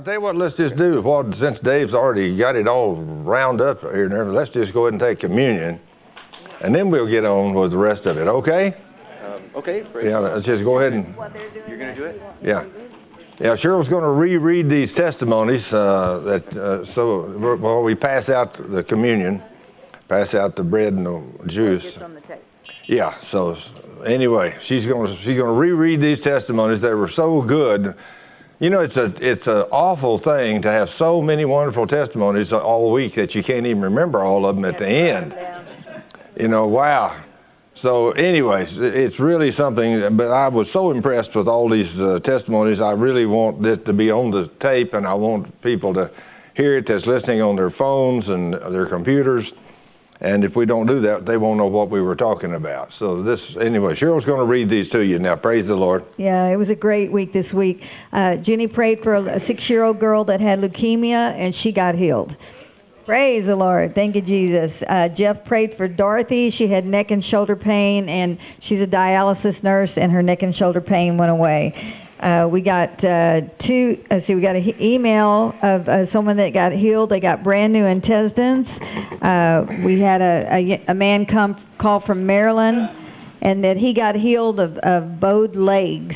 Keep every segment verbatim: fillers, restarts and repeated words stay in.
Tell you what, let's just do, well, since Dave's already got it all round up here and everything, let's just go ahead and take communion, and then we'll get on with the rest of it, okay? Um, okay. Yeah, let's just go ahead and... You're going to do it? Yeah. Yeah, Cheryl's going to reread these testimonies uh, that, uh, so, well, we pass out the communion, pass out the bread and the juice. Yeah, so anyway, she's going to, she's going to reread these testimonies that were so good. You know, it's a it's an awful thing to have so many wonderful testimonies all week that you can't even remember all of them at the end. You know, wow. So anyways, it's really something, but I was so impressed with all these uh, testimonies. I really want this to be on the tape, and I want people to hear it that's listening on their phones and their computers. And if we don't do that, they won't know what we were talking about. So this, anyway, Cheryl's going to read these to you now. Praise the Lord. Yeah, it was a great week this week. Uh, Jenny prayed for a six-year-old girl that had leukemia, and she got healed. Praise the Lord. Thank you, Jesus. Uh, Jeff prayed for Dorothy. She had neck and shoulder pain, and she's a dialysis nurse, and her neck and shoulder pain went away. Uh, we got uh, two, let's see, we got an email of uh, someone that got healed. They got brand new intestines. Uh, we had a, a, a man come call from Maryland, and that he got healed of, of bowed legs.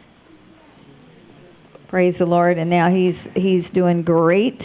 Praise the Lord. And now he's, he's doing great.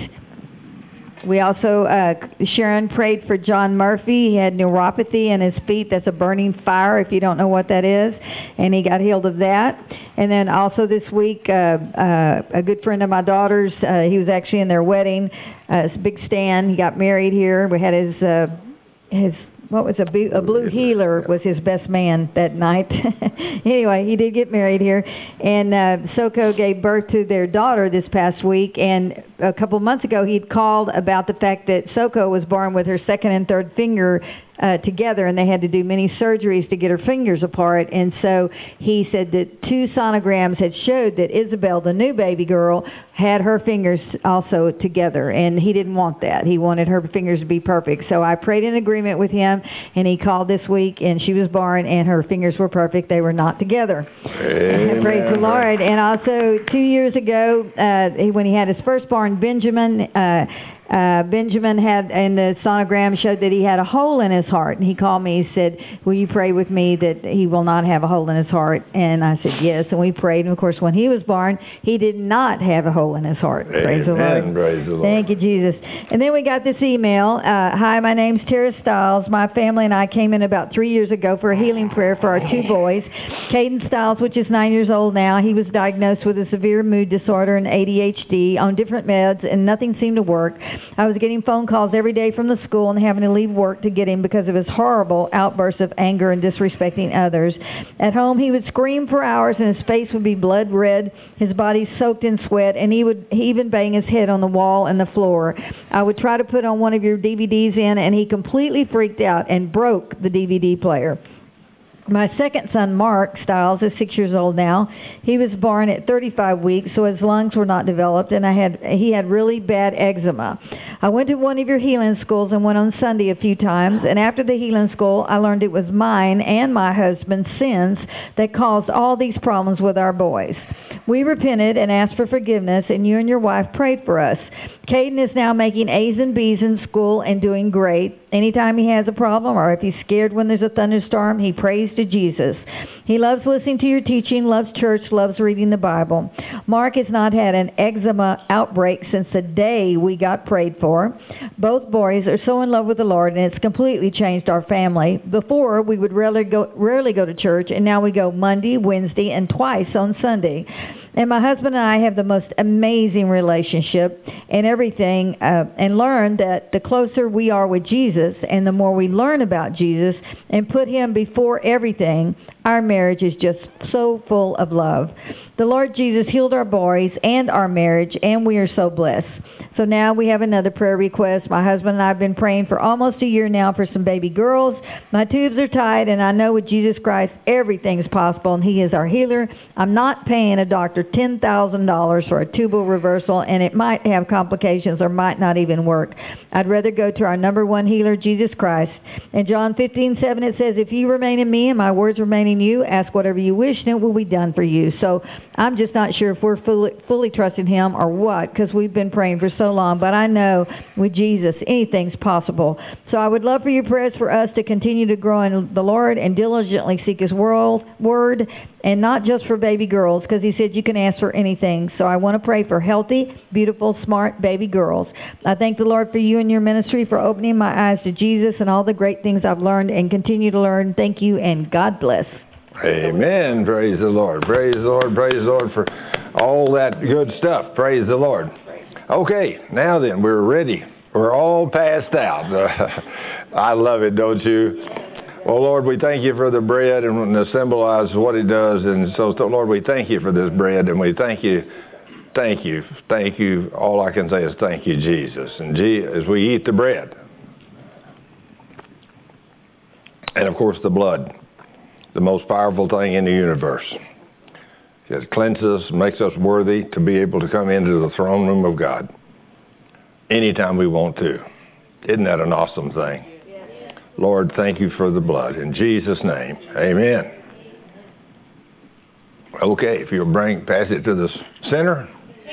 We also, uh, Sharon prayed for John Murphy. He had neuropathy in his feet. That's a burning fire, if you don't know what that is. And he got healed of that. And then also this week, uh, uh, a good friend of my daughter's, uh, he was actually in their wedding. Uh, it's Big Stan. He got married here. We had his, uh, his what was a, blue, a blue healer was his best man that night. Anyway, he did get married here. And uh, Soko gave birth to their daughter this past week. And a couple months ago, he'd called about the fact that Soko was born with her second and third finger Uh, together, and they had to do many surgeries to get her fingers apart. And so he said that two sonograms had showed that Isabel, the new baby girl, had her fingers also together, and he didn't want that. He wanted her fingers to be perfect. So I prayed in agreement with him, and he called this week, and she was born, and her fingers were perfect. They were not together. Amen. Praise the Lord. And also two years ago, uh, when he had his firstborn, Benjamin, uh, Uh, Benjamin had, and the sonogram showed that he had a hole in his heart. And he called me, he said, will you pray with me that he will not have a hole in his heart? And I said, yes. And we prayed. And of course, when he was born, he did not have a hole in his heart. Amen. Praise the Lord. Praise the Lord. Thank you, Jesus. And then we got this email. Uh, Hi, my name's Tara Stiles. My family and I came in about three years ago for a healing prayer for our two boys. Caden Stiles, which is nine years old now, he was diagnosed with a severe mood disorder and A D H D on different meds, and nothing seemed to work. I was getting phone calls every day from the school and having to leave work to get him because of his horrible outbursts of anger and disrespecting others. At home, he would scream for hours and his face would be blood red, his body soaked in sweat, and he would he even bang his head on the wall and the floor. I would try to put on one of your D V Ds in, and he completely freaked out and broke the D V D player. My second son, Mark Stiles, is six years old now. He was born at thirty-five weeks, so his lungs were not developed, and I had he had really bad eczema. I went to one of your healing schools and went on Sunday a few times, and after the healing school, I learned it was mine and my husband's sins that caused all these problems with our boys. We repented and asked for forgiveness, and you and your wife prayed for us. Caden is now making A's and B's in school and doing great. Anytime he has a problem or if he's scared when there's a thunderstorm, he prays to Jesus. He loves listening to your teaching, loves church, loves reading the Bible. Mark has not had an eczema outbreak since the day we got prayed for. Both boys are so in love with the Lord, and it's completely changed our family. Before, we would rarely go, rarely go to church, and now we go Monday, Wednesday, and twice on Sunday. And my husband and I have the most amazing relationship and everything, uh, and learn that the closer we are with Jesus and the more we learn about Jesus and put him before everything, our marriage is just so full of love. The Lord Jesus healed our boys and our marriage, and we are so blessed. So now we have another prayer request. My husband and I have been praying for almost a year now for some baby girls. My tubes are tied, and I know with Jesus Christ everything is possible, and he is our healer. I'm not paying a doctor ten thousand dollars for a tubal reversal, and it might have complications or might not even work. I'd rather go to our number one healer, Jesus Christ. In John fifteen seven, it says, if you remain in me and my words remain in you, ask whatever you wish, and it will be done for you. So I'm just not sure if we're fully, fully trusting him or what, because we've been praying for so long. But I know with Jesus, anything's possible. So I would love for your prayers for us to continue to grow in the Lord and diligently seek his world, word, and not just for baby girls, because he said you can ask for anything. So I want to pray for healthy, beautiful, smart baby girls. I thank the Lord for you and your ministry, for opening my eyes to Jesus and all the great things I've learned and continue to learn. Thank you, and God bless. Amen. Praise the Lord. Praise the Lord. Praise the Lord for all that good stuff. Praise the Lord. Okay, now then, we're ready. We're all passed out. I love it, don't you? Well, Lord, we thank you for the bread and to symbolize what it does. And so, so, Lord, we thank you for this bread, and we thank you, thank you, thank you. All I can say is thank you, Jesus. And G, as we eat the bread, and of course the blood, the most powerful thing in the universe. It cleanses us, makes us worthy to be able to come into the throne room of God anytime we want to. Isn't that an awesome thing? Yes. Lord, thank you for the blood. In Jesus' name, amen. Okay, if you'll bring, pass it to the center.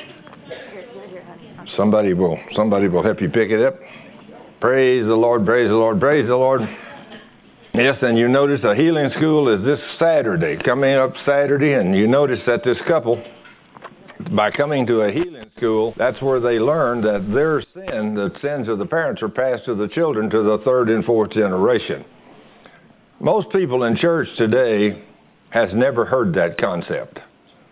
Somebody will, somebody will help you pick it up. Praise the Lord, praise the Lord, praise the Lord. Yes, and you notice a healing school is this Saturday, coming up Saturday, and you notice that this couple, by coming to a healing school, that's where they learn that their sin, the sins of the parents, are passed to the children to the third and fourth generation. Most people in church today has never heard that concept.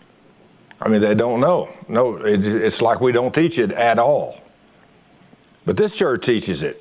I mean, they don't know. No, it, it's like we don't teach it at all. But this church teaches it.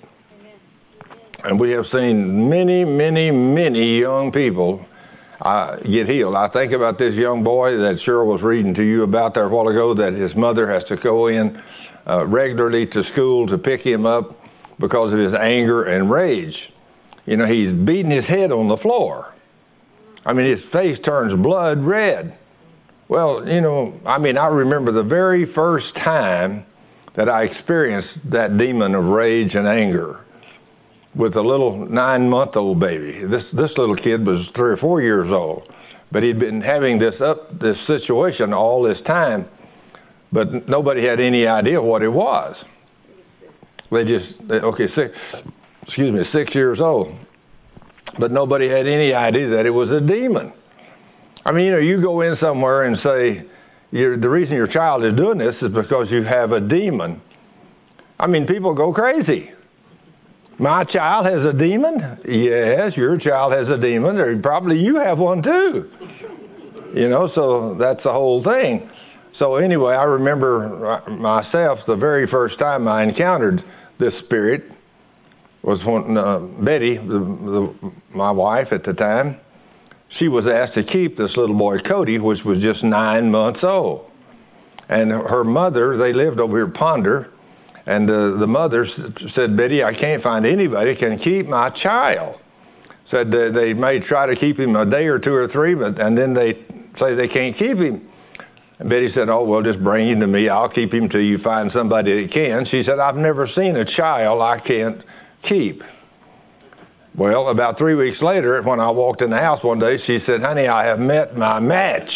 And we have seen many, many, many young people uh, get healed. I think about this young boy that Cheryl was reading to you about there a while ago, that his mother has to go in uh, regularly to school to pick him up because of his anger and rage. You know, he's beating his head on the floor. I mean, his face turns blood red. Well, you know, I mean, I remember the very first time that I experienced that demon of rage and anger with a little nine-month-old baby. This this little kid was three or four years old, but he'd been having this up this situation all this time, but nobody had any idea what it was. They just they, okay, six, excuse me, six years old, but nobody had any idea that it was a demon. I mean, you know, you go in somewhere and say, you're, the reason your child is doing this is because you have a demon. I mean, people go crazy. My child has a demon? Yes, your child has a demon, or probably you have one too. You know, so that's the whole thing. So anyway, I remember myself, the very first time I encountered this spirit was when uh, Betty, the, the, my wife at the time, she was asked to keep this little boy, Cody, which was just nine months old. And her mother, they lived over here, Ponder, and uh, the mother said, Betty, I can't find anybody that can keep my child. Said uh, they may try to keep him a day or two or three, but and then they say they can't keep him. And Betty said, oh, well, just bring him to me. I'll keep him till you find somebody that can. She said, I've never seen a child I can't keep. Well, about three weeks later, when I walked in the house one day, she said, honey, I have met my match.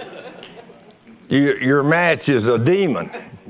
You, your match is a demon.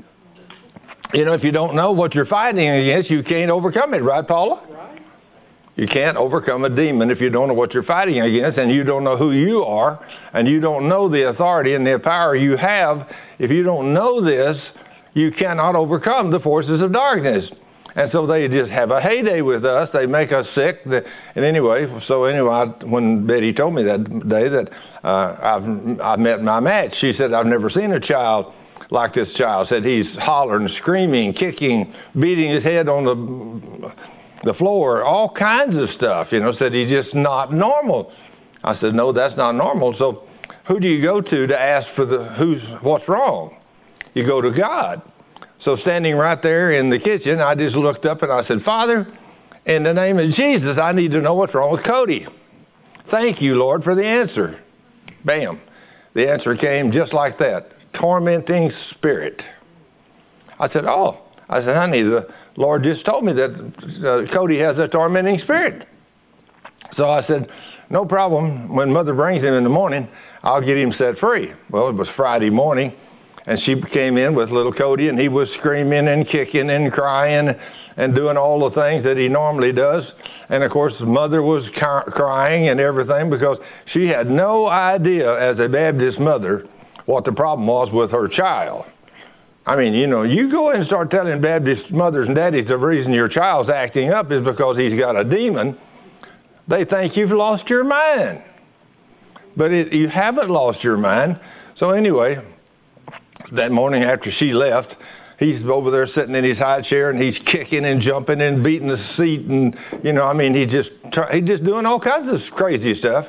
You know, if you don't know what you're fighting against, you can't overcome it, right, Paula? Right. You can't overcome a demon if you don't know what you're fighting against, and you don't know who you are, and you don't know the authority and the power you have. If you don't know this, you cannot overcome the forces of darkness. And so they just have a heyday with us. They make us sick. And anyway, so anyway, when Betty told me that day that uh, I've, I've met my match, she said, I've never seen a child like this child. Said he's hollering, screaming, kicking, beating his head on the the floor, all kinds of stuff. You know, said he's just not normal. I said, no, that's not normal. So who do you go to to ask for the who's what's wrong? You go to God. So standing right there in the kitchen, I just looked up and I said, Father, in the name of Jesus, I need to know what's wrong with Cody. Thank you, Lord, for the answer. Bam. The answer came just like that. Tormenting spirit. I said, oh. I said, honey, the Lord just told me that uh, Cody has a tormenting spirit. So I said, no problem. When Mother brings him in the morning, I'll get him set free. Well, it was Friday morning, and she came in with little Cody, and he was screaming and kicking and crying and doing all the things that he normally does. And, of course, Mother was crying and everything because she had no idea as a Baptist mother what the problem was with her child. I mean, you know, you go and start telling Baptist mothers and daddies the reason your child's acting up is because he's got a demon. They think you've lost your mind. But it, you haven't lost your mind. So anyway, that morning after she left, he's over there sitting in his high chair, and he's kicking and jumping and beating the seat, and, you know, I mean, he just, he's just doing all kinds of crazy stuff.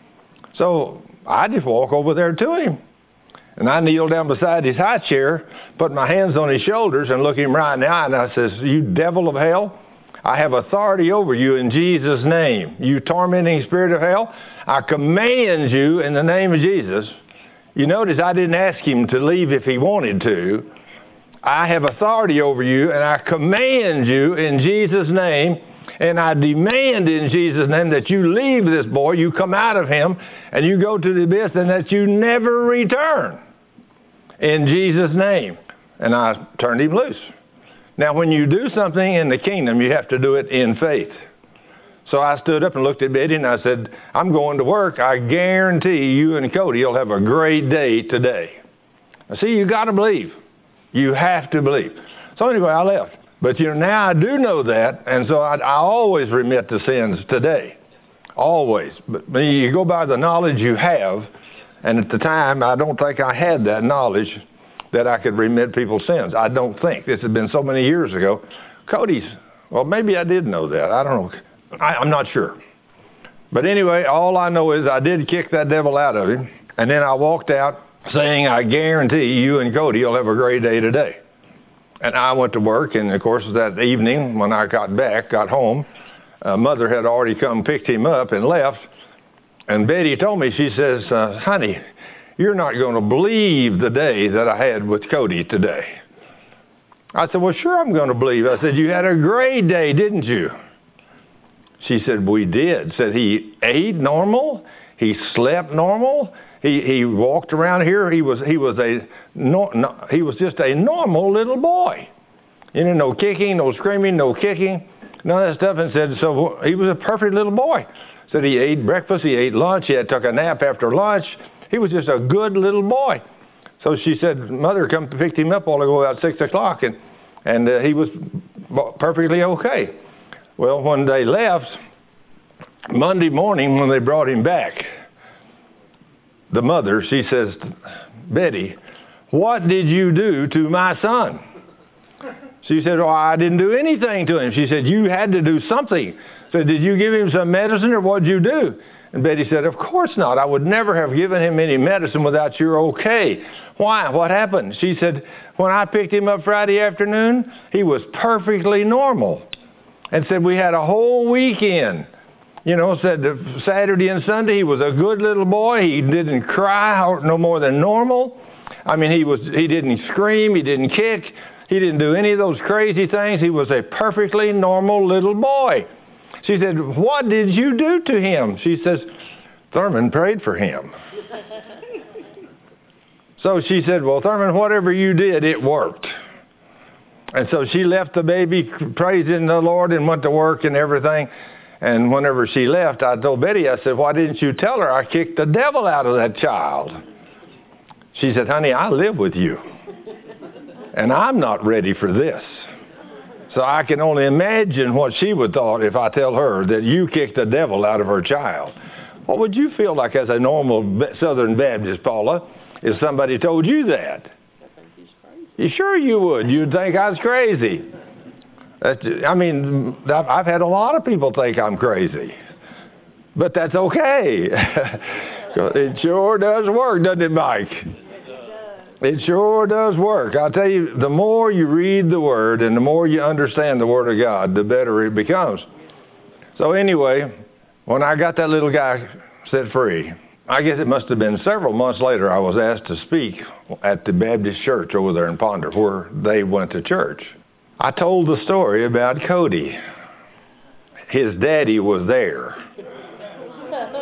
So I just walk over there to him. And I kneel down beside his high chair, put my hands on his shoulders, and look him right in the eye, and I says, "You devil of hell, I have authority over you in Jesus' name. You tormenting spirit of hell, I command you in the name of Jesus." You notice I didn't ask him to leave if he wanted to. I have authority over you, and I command you in Jesus' name, and I demand in Jesus' name that you leave this boy, you come out of him, and you go to the abyss, and that you never return. In Jesus' name. And I turned him loose. Now, when you do something in the kingdom, you have to do it in faith. So I stood up and looked at Betty, and I said, "I'm going to work. I guarantee you and Cody will have a great day today." Now, see, you got to believe. You have to believe. So anyway, I left. But, you know, now I do know that, and so I, I always remit the sins today. Always. But you go by the knowledge you have, and at the time, I don't think I had that knowledge that I could remit people's sins. I don't think. This has been so many years ago. Cody's, well, maybe I did know that. I don't know. I, I'm not sure. But anyway, all I know is I did kick that devil out of him, and then I walked out saying, "I guarantee you and Cody will have a great day today." And I went to work, and of course that evening when I got back, got home, uh, Mother had already come, picked him up, and left. And Betty told me, she says, uh, "Honey, you're not going to believe the day that I had with Cody today." I said, "Well, sure I'm going to believe." I said, "You had a great day, didn't you?" She said, "We did." Said he ate normal, he slept normal, he he walked around here. He was he was a no, no, he was just a normal little boy. You know, no kicking, no screaming, no kicking, none of that stuff. And said, so he was a perfect little boy. Said he ate breakfast, he ate lunch, he had took a nap after lunch. He was just a good little boy. So she said, Mother come picked him up all ago about six o'clock, and and uh, he was perfectly okay. Well, when they left, Monday morning when they brought him back, the mother, she says, "Betty, what did you do to my son?" She said, "Oh, I didn't do anything to him." She said, "You had to do something." Said, "Did you give him some medicine or what did you do?" And Betty said, "Of course not. I would never have given him any medicine without your okay." "Why? What happened?" She said, "When I picked him up Friday afternoon, he was perfectly normal." And said, "We had a whole weekend. You know," said Saturday and Sunday, he was a good little boy. He didn't cry no more than normal. I mean, he was he didn't scream. He didn't kick. He didn't do any of those crazy things. He was a perfectly normal little boy." She said, "What did you do to him?" She says, "Thurman prayed for him." So she said, "Well, Thurman, whatever you did, it worked." And so she left the baby praising the Lord and went to work and everything. And whenever she left, I told Betty, I said, "Why didn't you tell her I kicked the devil out of that child?" She said, "Honey, I live with you. And I'm not ready for this." So I can only imagine what she would thought if I tell her that you kicked the devil out of her child. What would you feel like as a normal Southern Baptist, Paula, if somebody told you that? You sure you would. You'd think I was crazy. That's, I mean, I've had a lot of people think I'm crazy. But that's okay. It sure does work, doesn't it, Mike? It sure does work. I'll tell you, the more you read the Word and the more you understand the Word of God, the better it becomes. So anyway, when I got that little guy set free, I guess it must have been several months later, I was asked to speak at the Baptist church over there in Ponder, where they went to church. I told the story about Cody. His daddy was there.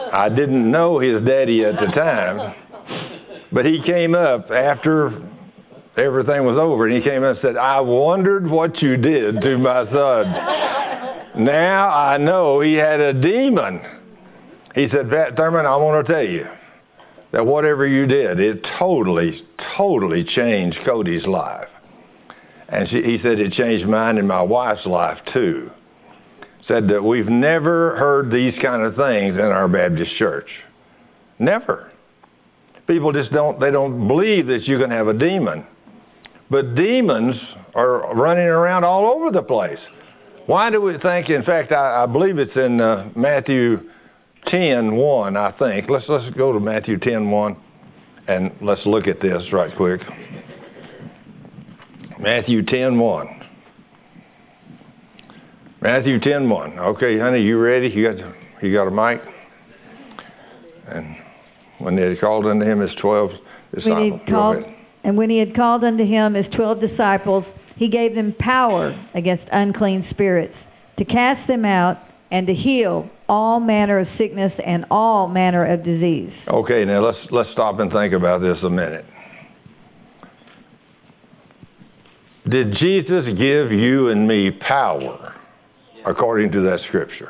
I didn't know his daddy at the time. But he came up after everything was over, and he came up and said, I wondered what you did to my son. Now I know he had a demon. He said, Pat Thurman, I want to tell you that whatever you did, it totally, totally changed Cody's life. And she, he said it changed mine and my wife's life too. Said that we've never heard these kind of things in our Baptist church. Never. People just don't, they don't believe that you can have a demon. But demons are running around all over the place. Why do we think, in fact, I, I believe it's in uh, Matthew ten one, I think. Let's, let's go to Matthew ten one and let's look at this right quick. Matthew ten one. Matthew ten one. Okay, honey, you ready? You got, you got a mic? And when they had called unto him his twelve disciples. Called, and when he had called unto him his twelve disciples, he gave them power against unclean spirits, to cast them out and to heal all manner of sickness and all manner of disease. Okay, now let's let's stop and think about this a minute. Did Jesus give you and me power according to that scripture?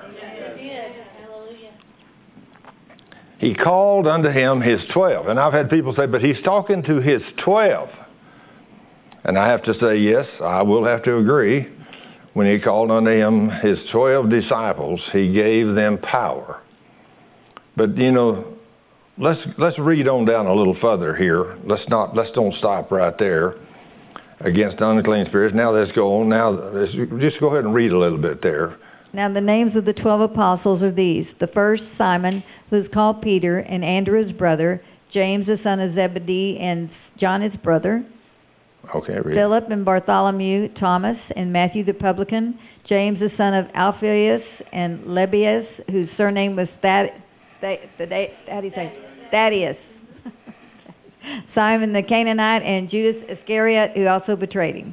He called unto him his twelve. And I've had people say, but he's talking to his twelve. And I have to say, yes, I will have to agree. When he called unto him his twelve disciples, he gave them power. But, you know, let's let's read on down a little further here. Let's not let's don't stop right there. Against unclean spirits. Now let's go on. Now let's just go ahead and read a little bit there. Now the names of the twelve apostles are these. The first, Simon, who is called Peter, and Andrew his brother, James the son of Zebedee, and John his brother. Okay, read. Philip and Bartholomew, Thomas, and Matthew the publican, James the son of Alphaeus, and Lebbaeus, whose surname was Thad, Thad, Thad, how do you say? Thaddeus. Simon the Canaanite, and Judas Iscariot, who also betrayed him.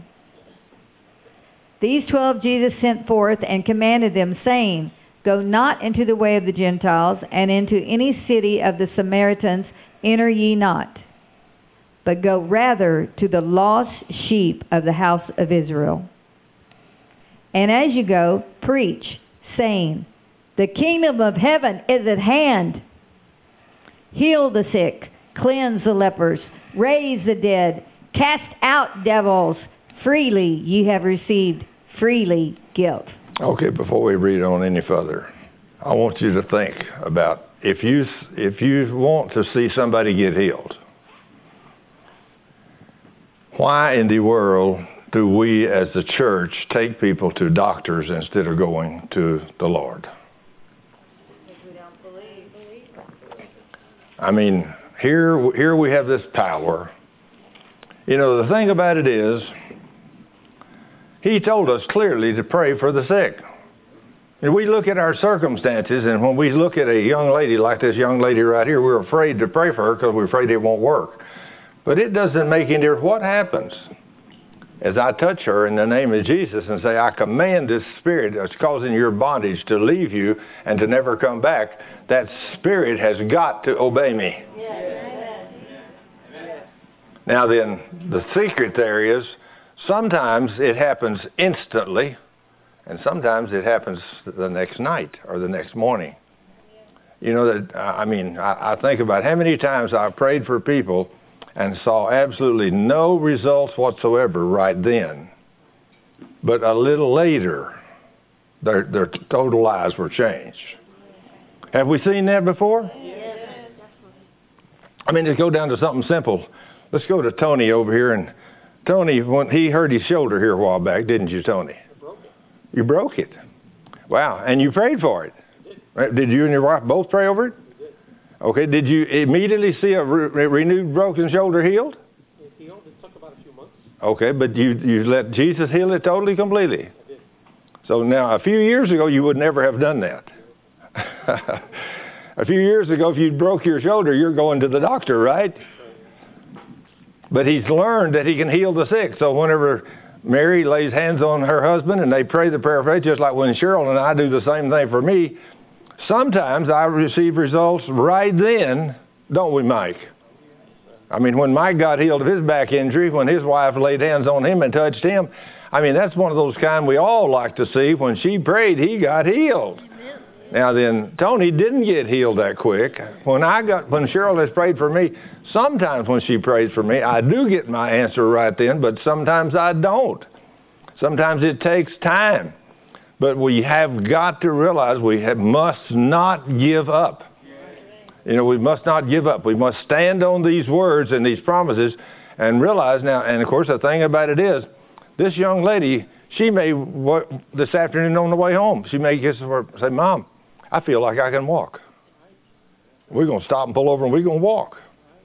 These twelve Jesus sent forth and commanded them, saying, Go not into the way of the Gentiles, and into any city of the Samaritans enter ye not, but go rather to the lost sheep of the house of Israel. And as you go, preach, saying, The kingdom of heaven is at hand. Heal the sick, cleanse the lepers, raise the dead, cast out devils. Freely ye have received, freely give. Okay, before we read on any further, I want you to think about if you if you want to see somebody get healed, why in the world do we as the church take people to doctors instead of going to the Lord? Because we don't believe. I mean, Here, here we have this power. You know, the thing about it is, he told us clearly to pray for the sick. And we look at our circumstances, and when we look at a young lady like this young lady right here, we're afraid to pray for her because we're afraid it won't work. But it doesn't make any difference what happens. As I touch her in the name of Jesus and say, I command this spirit that's causing your bondage to leave you and to never come back, that spirit has got to obey me. Yes. Now then, the secret there is, sometimes it happens instantly, and sometimes it happens the next night or the next morning. You know, that I mean, I, I think about how many times I've prayed for people and saw absolutely no results whatsoever right then. But a little later, their, their total lives were changed. Have we seen that before? Yes. I mean, let's go down to something simple. Let's go to Tony over here. And Tony, when he hurt his shoulder here a while back, didn't you, Tony? I broke it. You broke it. Wow. And you prayed for it. Right? Did you and your wife both pray over it? Okay, did you immediately see a re- renewed broken shoulder healed? It healed. It took about a few months. Okay, but you, you let Jesus heal it totally, completely? I did. So now, a few years ago, you would never have done that. A few years ago, if you broke your shoulder, you're going to the doctor, right? But he's learned that he can heal the sick. So whenever Mary lays hands on her husband and they pray the prayer of faith, just like when Cheryl and I do the same thing for me, Sometimes I receive results right then, don't we, Mike? I mean, when Mike got healed of his back injury, when his wife laid hands on him and touched him, I mean, that's one of those kind we all like to see. When she prayed, he got healed. Amen. Now then, Tony didn't get healed that quick. When I got, when Cheryl has prayed for me, sometimes when she prays for me, I do get my answer right then, but sometimes I don't. Sometimes it takes time. But we have got to realize we have, must not give up. You know, we must not give up. We must stand on these words and these promises and realize now, and of course the thing about it is, this young lady, she may, this afternoon on the way home, she may get her, say, Mom, I feel like I can walk. We're going to stop and pull over and we're going to walk.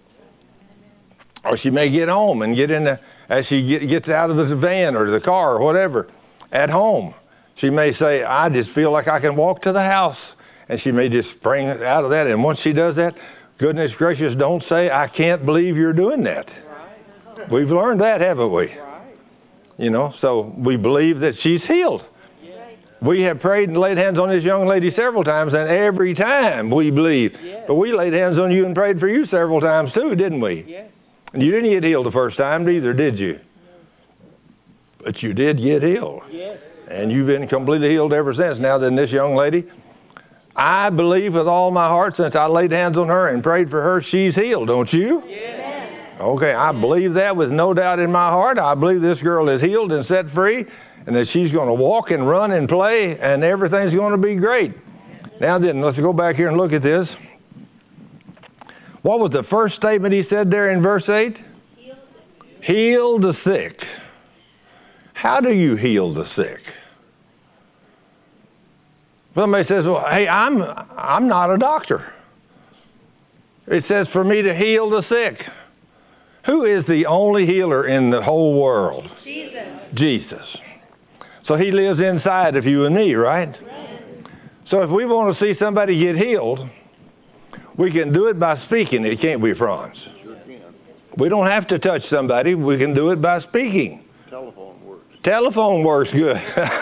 Or she may get home and get in the, as she get, gets out of the van or the car or whatever, at home, she may say, I just feel like I can walk to the house. And she may just spring out of that. And once she does that, goodness gracious, don't say, I can't believe you're doing that. Right. We've learned that, haven't we? Right. You know, so we believe that she's healed. Yes. We have prayed and laid hands on this young lady several times, and every time we believe. Yes. But we laid hands on you and prayed for you several times too, didn't we? Yes. And you didn't get healed the first time either, did you? No. But you did get healed. Yes. And you've been completely healed ever since. Now then, this young lady, I believe with all my heart, since I laid hands on her and prayed for her, she's healed, don't you? Yes. Okay, I believe that with no doubt in my heart. I believe this girl is healed and set free, and that she's going to walk and run and play, and everything's going to be great. Now then, let's go back here and look at this. What was the first statement he said there in verse eight? Heal the sick. How do you heal the sick? Somebody says, well, hey, I'm, I'm not a doctor. It says for me to heal the sick. Who is the only healer in the whole world? Jesus. Jesus. So he lives inside of you and me, right? Right. So if we want to see somebody get healed, we can do it by speaking it, can't we, Franz? Sure can. We don't have to touch somebody. We can do it by speaking. Telephone works. Telephone works good.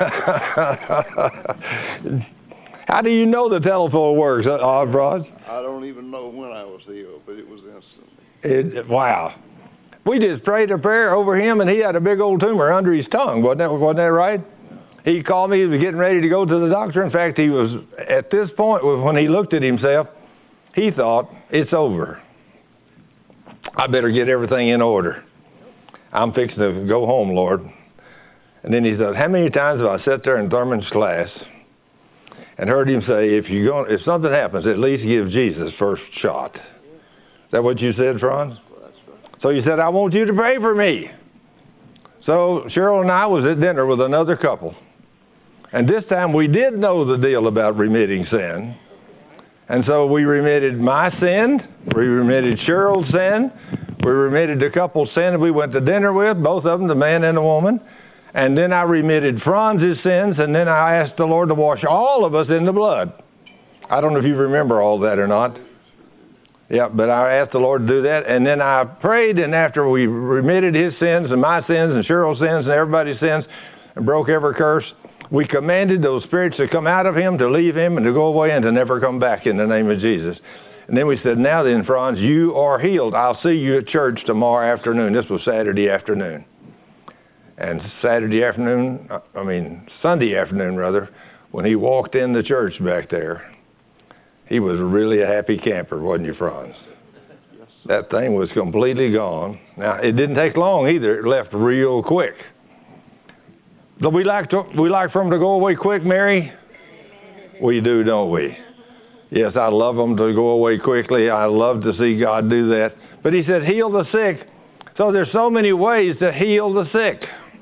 How do you know the telephone works, Odd-Rod? I don't even know when I was healed, but it was instantly. It, wow. We just prayed a prayer over him, and he had a big old tumor under his tongue. Wasn't that, wasn't that right? He called me. He was getting ready to go to the doctor. In fact, he was, at this point, when he looked at himself, he thought, it's over. I better get everything in order. I'm fixing to go home, Lord. And then he said, how many times have I sat there in Thurman's class and heard him say, if you go, if something happens, at least give Jesus first shot. Is that what you said, Franz? So you said, I want you to pray for me. So Cheryl and I was at dinner with another couple. And this time we did know the deal about remitting sin. And so we remitted my sin. We remitted Cheryl's sin. We remitted the couple's sin that we went to dinner with, both of them, the man and the woman. And then I remitted Franz's sins, and then I asked the Lord to wash all of us in the blood. I don't know if you remember all that or not. Yeah, but I asked the Lord to do that, and then I prayed, and after we remitted his sins and my sins and Cheryl's sins and everybody's sins and broke every curse, we commanded those spirits to come out of him, to leave him, and to go away and to never come back in the name of Jesus. And then we said, now then, Franz, you are healed. I'll see you at church tomorrow afternoon. This was Saturday afternoon. And Saturday afternoon, I mean Sunday afternoon rather, when he walked in the church back there, he was really a happy camper, wasn't you, Franz? Yes, that thing was completely gone. Now, it didn't take long either. It left real quick. But we like to, we like for them to go away quick, Mary? We do, don't we? Yes, I love them to go away quickly. I love to see God do that. But he said, heal the sick. So there's so many ways to heal the sick.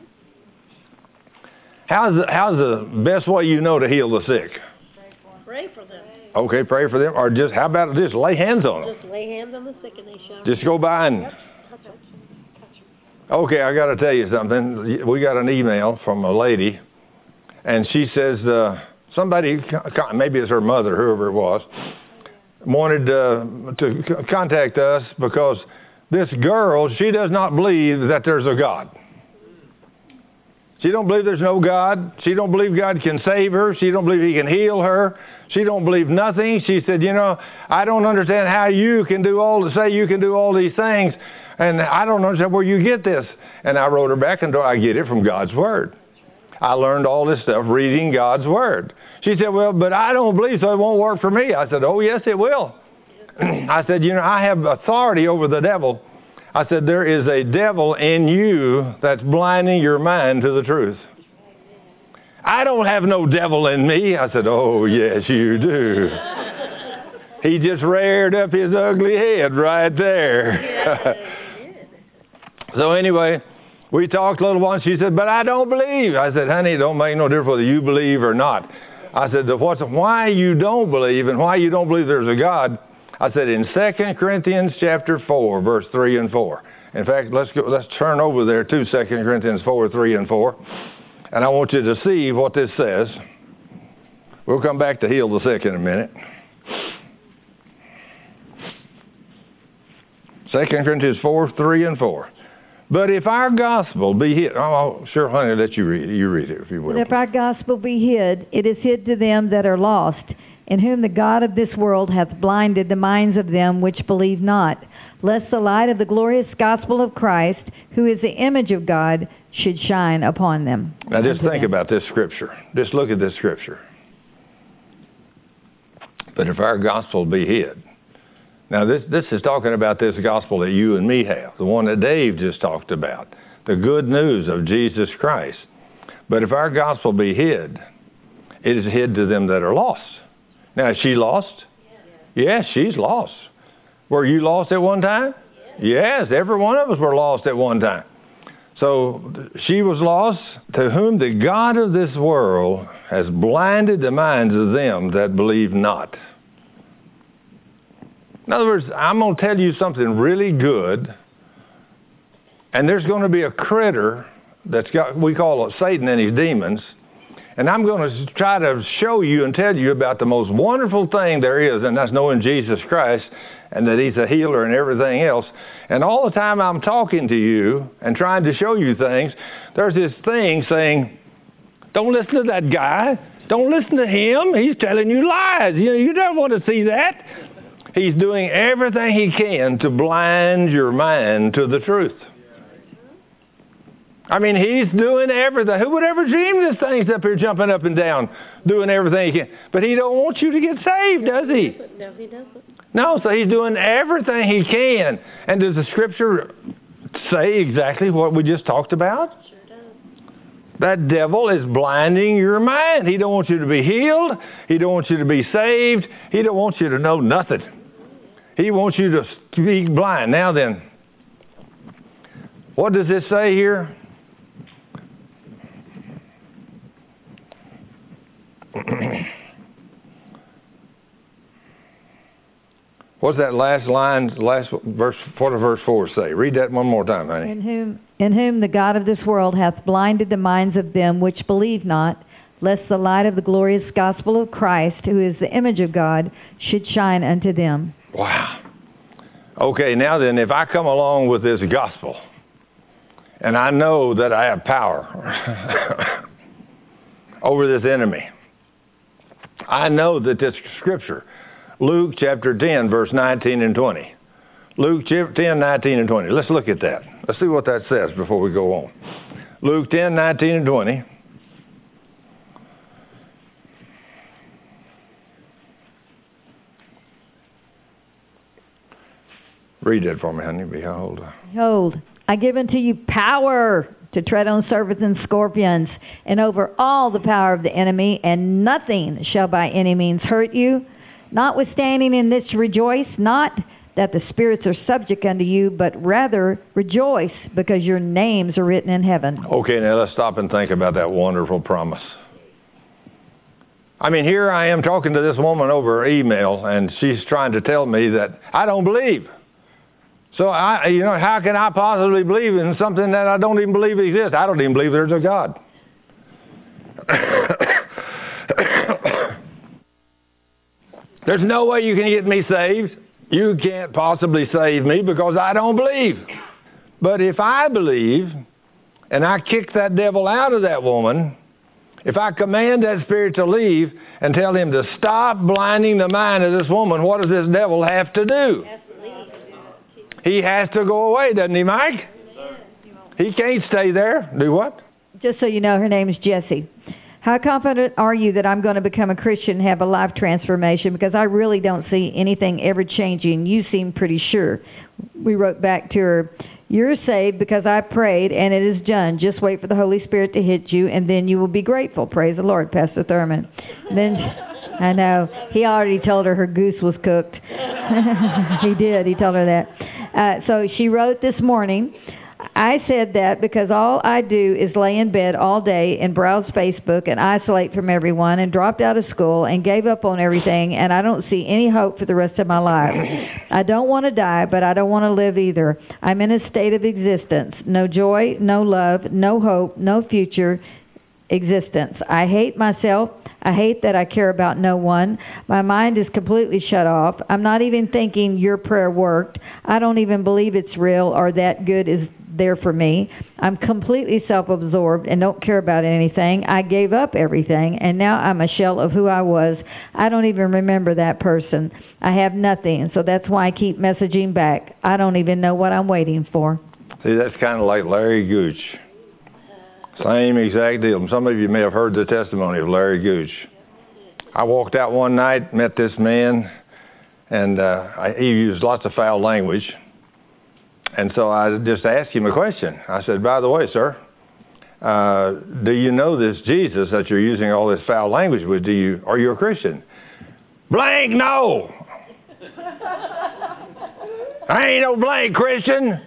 How's the, how's the best way you know to heal the sick? Pray for them. Okay, pray for them. Or just, how about just lay hands on them? Just lay hands on the sick and they shall. Just go by and... Yep. Touch them. Touch them. Okay, I got to tell you something. We got an email from a lady, and she says uh, somebody, maybe it's her mother, whoever it was, wanted uh, to contact us because this girl, she does not believe that there's a God. She don't believe there's no God. She don't believe God can save her. She don't believe he can heal her. She don't believe nothing. She said, you know, I don't understand how you can do all, say you can do all these things, and I don't understand where you get this. And I wrote her back and told her, I get it from God's Word. I learned all this stuff reading God's Word. She said, well, but I don't believe, so it won't work for me. I said, oh, yes, it will. I said, you know, I have authority over the devil. I said, there is a devil in you that's blinding your mind to the truth. I don't have no devil in me. I said, oh, yes, you do. He just reared up his ugly head right there. So anyway, we talked a little while. She said, but I don't believe. I said, honey, it don't make no difference whether you believe or not. I said, what's, why you don't believe and why you don't believe there's a God. I said, in Second Corinthians chapter four, verse three and four. In fact, let's go, let's turn over there to Second Corinthians four, three and four. And I want you to see what this says. We'll come back to heal the sick in a minute. Second Corinthians four, three and four. But if our gospel be hid, oh, sure, honey, let you read it. You read it, if you will. But if our gospel be hid, it is hid to them that are lost, in whom the God of this world hath blinded the minds of them which believe not, lest the light of the glorious gospel of Christ, who is the image of God, should shine upon them. Now just think them. about this scripture. Just look at this scripture. But if our gospel be hid. Now, this, this is talking about this gospel that you and me have, the one that Dave just talked about, the good news of Jesus Christ. But if our gospel be hid, it is hid to them that are lost. Now, is she lost? Yes, yes, she's lost. Were you lost at one time? Yes. Yes, every one of us were lost at one time. So she was lost, to whom the God of this world has blinded the minds of them that believe not. In other words, I'm going to tell you something really good, and there's going to be a critter that's got, we call it Satan and his demons, and I'm going to try to show you and tell you about the most wonderful thing there is, and that's knowing Jesus Christ, and that he's a healer and everything else. And all the time I'm talking to you and trying to show you things, there's this thing saying, don't listen to that guy. Don't listen to him. He's telling you lies. You know, you don't want to see that. He's doing everything he can to blind your mind to the truth. I mean, he's doing everything. Who would ever dream this thing's up here jumping up and down, doing everything he can? But he don't want you to get saved, does he? No, he doesn't. No, so he's doing everything he can. And does the scripture say exactly what we just talked about? Sure does. That devil is blinding your mind. He don't want you to be healed. He don't want you to be saved. He don't want you to know nothing. He wants you to be blind. Now then, what does this say here? What's that last line, last verse, what does verse four say? Read that one more time, honey. In whom, in whom the God of this world hath blinded the minds of them which believe not, lest the light of the glorious gospel of Christ, who is the image of God, should shine unto them. Wow. Okay, now then, if I come along with this gospel, and I know that I have power over this enemy, I know that this scripture, Luke chapter ten, verse nineteen and twenty. Luke ten, nineteen and twenty. Let's look at that. Let's see what that says before we go on. Luke ten, nineteen and twenty. Read that for me, honey. Behold. Behold, I give unto you power to tread on serpents and scorpions, and over all the power of the enemy, and nothing shall by any means hurt you. Notwithstanding in this rejoice, not that the spirits are subject unto you, but rather rejoice, because your names are written in heaven. Okay, now let's stop and think about that wonderful promise. I mean, here I am talking to this woman over email, and she's trying to tell me that I don't believe. So, I, you know, how can I possibly believe in something that I don't even believe exists? I don't even believe there's a God. There's no way you can get me saved. You can't possibly save me because I don't believe. But if I believe and I kick that devil out of that woman, if I command that spirit to leave and tell him to stop blinding the mind of this woman, what does this devil have to do? He has to go away, doesn't he, Mike? He can't stay there. Do what? Just so you know, her name is Jessie. How confident are you that I'm going to become a Christian and have a life transformation? Because I really don't see anything ever changing. You seem pretty sure. We wrote back to her, you're saved because I prayed and it is done. Just wait for the Holy Spirit to hit you and then you will be grateful. Praise the Lord, Pastor Thurman. Then, I know, he already told her her goose was cooked. He did. He told her that. Uh, so she wrote this morning, I said that because all I do is lay in bed all day and browse Facebook and isolate from everyone and dropped out of school and gave up on everything, and I don't see any hope for the rest of my life. I don't want to die, but I don't want to live either. I'm in a state of existence. No joy, no love, no hope, no future existence. I hate myself. I hate that I care about no one. My mind is completely shut off. I'm not even thinking your prayer worked. I don't even believe it's real or that good is there for me. I'm completely self-absorbed and don't care about anything. I gave up everything, and now I'm a shell of who I was. I don't even remember that person. I have nothing, so that's why I keep messaging back. I don't even know what I'm waiting for. See, that's kind of like Larry Gooch. Same exact deal. Some of you may have heard the testimony of Larry Gooch. I walked out one night, met this man, and uh, I, he used lots of foul language. And so I just asked him a question. I said, by the way, sir, uh, do you know this Jesus that you're using all this foul language with? Do you, are you a Christian? Blank, no. I ain't no blank Christian.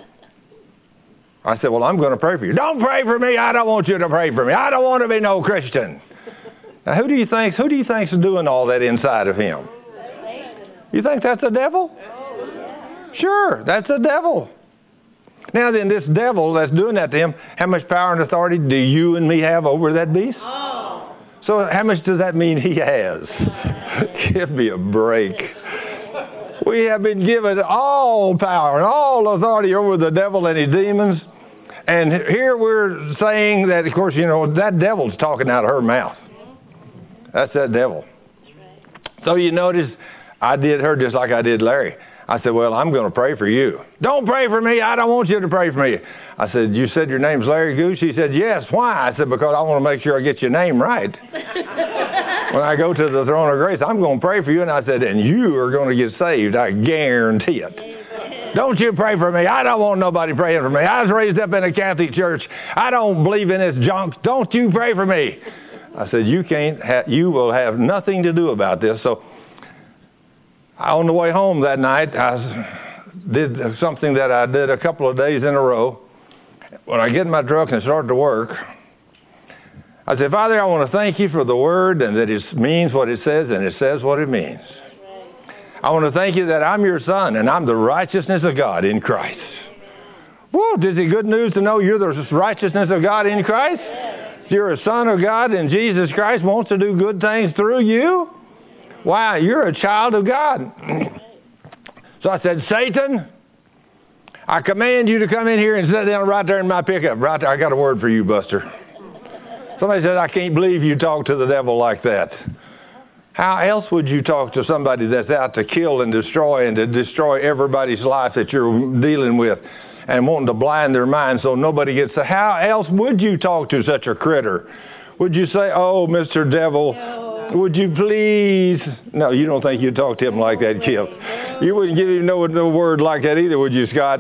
I said, well, I'm going to pray for you. Don't pray for me. I don't want you to pray for me. I don't want to be no Christian. Now, who do you think, who do you think's doing all that inside of him? You think that's the devil? Sure, that's the devil. Now then, this devil that's doing that to him, how much power and authority do you and me have over that beast? Oh. So how much does that mean he has? Give me a break. We have been given all power and all authority over the devil and his demons. And here we're saying that, of course, you know, that devil's talking out of her mouth. That's that devil. So you notice I did her just like I did Larry. I said, well, I'm going to pray for you. Don't pray for me. I don't want you to pray for me. I said, you said your name's Larry Gooch? He said, yes. Why? I said, because I want to make sure I get your name right. When I go to the throne of grace, I'm going to pray for you. And I said, and you are going to get saved. I guarantee it. Don't you pray for me. I don't want nobody praying for me. I was raised up in a Catholic church. I don't believe in this junk. Don't you pray for me. I said, you can't. Ha- you will have nothing to do about this. So on the way home that night, I did something that I did a couple of days in a row. When I get in my truck and start to work, I said, Father, I want to thank you for the word and that it means what it says and it says what it means. I want to thank you that I'm your son and I'm the righteousness of God in Christ. Woo, is it good news to know you're the righteousness of God in Christ? You're a son of God and Jesus Christ wants to do good things through you? Wow, you're a child of God. So I said, Satan, I command you to come in here and sit down right there in my pickup. Right there. I got a word for you, Buster. Somebody said, I can't believe you talk to the devil like that. How else would you talk to somebody that's out to kill and destroy and to destroy everybody's life that you're dealing with and wanting to blind their mind so nobody gets to, how else would you talk to such a critter? Would you say, oh, Mister Devil, no. Would you please? No, you don't think you'd talk to him like that, Kip. You wouldn't give him no, no word like that either, would you, Scott?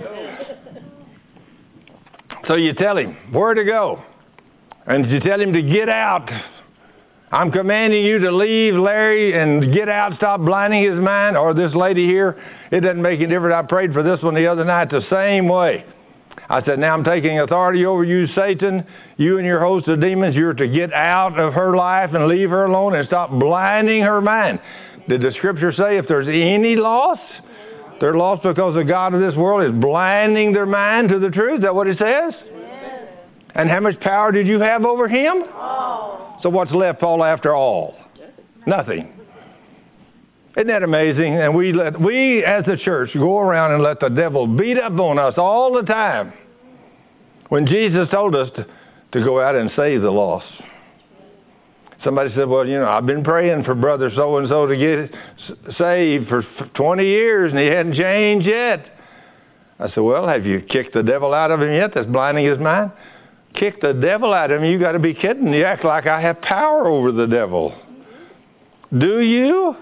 So you tell him where to go. And you tell him to get out. I'm commanding you to leave Larry and get out, stop blinding his mind. Or this lady here, it doesn't make any difference. I prayed for this one the other night the same way. I said, now I'm taking authority over you, Satan. You and your host of demons, you're to get out of her life and leave her alone and stop blinding her mind. Did the scripture say if there's any loss, they're lost because the God of this world is blinding their mind to the truth? Is that what it says? Yes. And how much power did you have over him? All. So what's left, Paul, after all? Nothing. Isn't that amazing? And we let we as a church go around and let the devil beat up on us all the time. When Jesus told us to, to go out and save the lost. Somebody said, well, you know, I've been praying for brother so-and-so to get saved for twenty years and he hadn't changed yet. I said, well, have you kicked the devil out of him yet that's blinding his mind? Kick the devil out of him? You got to be kidding. You act like I have power over the devil. Do you?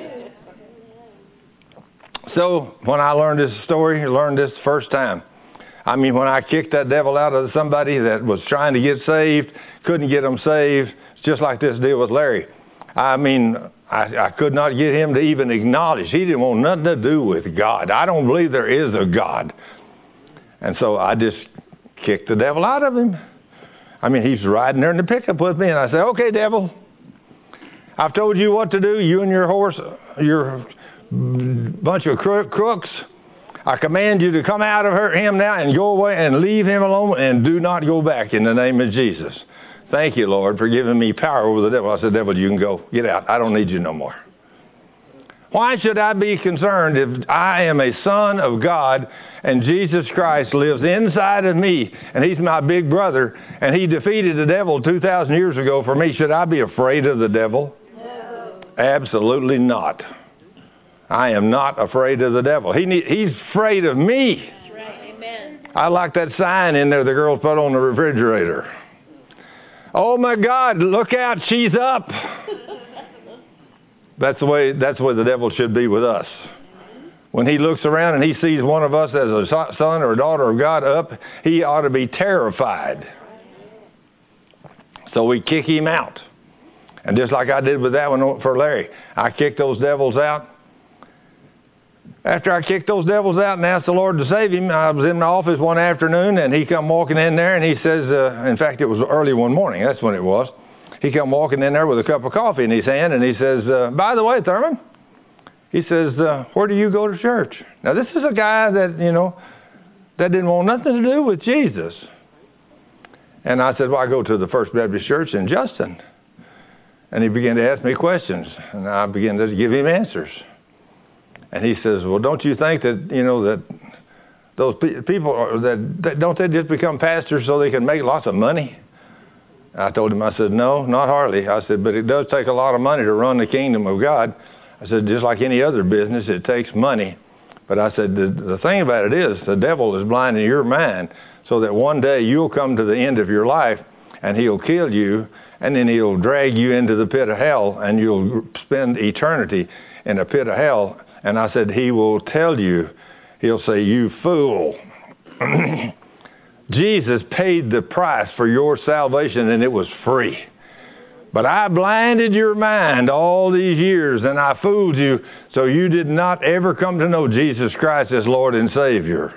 So when I learned this story, I learned this the first time. I mean, when I kicked that devil out of somebody that was trying to get saved, couldn't get them saved, it's just like this deal with Larry. I mean, I, I could not get him to even acknowledge. He didn't want nothing to do with God. I don't believe there is a God. And so I just kicked the devil out of him. I mean, he's riding there in the pickup with me, and I said, okay, devil, I've told you what to do, you and your horse, your bunch of crooks. I command you to come out of her, him now and go away and leave him alone and do not go back in the name of Jesus. Thank you, Lord, for giving me power over the devil. I said, devil, you can go. Get out. I don't need you no more. Why should I be concerned if I am a son of God and Jesus Christ lives inside of me and he's my big brother and he defeated the devil two thousand years ago for me? Should I be afraid of the devil? No. Absolutely not. I am not afraid of the devil. He need, he's afraid of me. That's right. Amen. I like that sign in there the girls put on the refrigerator. Oh my God, look out, she's up. That's the way, that's the way the devil should be with us. When he looks around and he sees one of us as a son or a daughter of God up, he ought to be terrified. So we kick him out. And just like I did with that one for Larry, I kicked those devils out. After I kicked those devils out and asked the Lord to save him, I was in my office one afternoon, and he come walking in there, and he says, uh, in fact, it was early one morning. That's when it was. He come walking in there with a cup of coffee in his hand, and he says, uh, by the way, Thurman, he says, uh, where do you go to church? Now, this is a guy that, you know, that didn't want nothing to do with Jesus. And I said, well, I go to the First Baptist Church in Justin. And he began to ask me questions, and I began to give him answers. And he says, well, don't you think that, you know, that those pe- people, are, that, that don't they just become pastors so they can make lots of money? I told him, I said, no, not hardly. I said, but it does take a lot of money to run the kingdom of God. I said, just like any other business, it takes money. But I said, the, the thing about it is, the devil is blinding your mind so that one day you'll come to the end of your life and he'll kill you, and then he'll drag you into the pit of hell, and you'll spend eternity in a pit of hell. And I said, he will tell you, he'll say, you fool. Jesus paid the price for your salvation, and it was free. But I blinded your mind all these years, and I fooled you, so you did not ever come to know Jesus Christ as Lord and Savior.